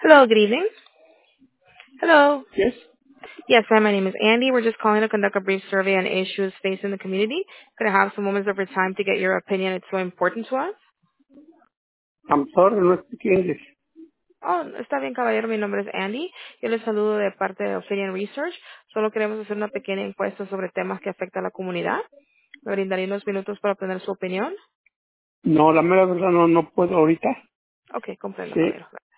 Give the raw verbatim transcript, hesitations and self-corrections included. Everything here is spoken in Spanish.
Hello, good evening. Hello. Yes. Yes, hi, my name is Andy. We're just calling to conduct a brief survey on issues facing the community. Could I have some moments of your time to get your opinion? It's so important to us. I'm sorry, no speak English. Oh, está bien, caballero. Mi nombre es Andy. Yo les saludo de parte de Opinion Research. Solo queremos hacer una pequeña encuesta sobre temas que afectan a la comunidad. Me brindaría unos minutos para obtener su opinión. No, la mera verdad no, no puedo ahorita. Ok, comprendo, Sí. caballero.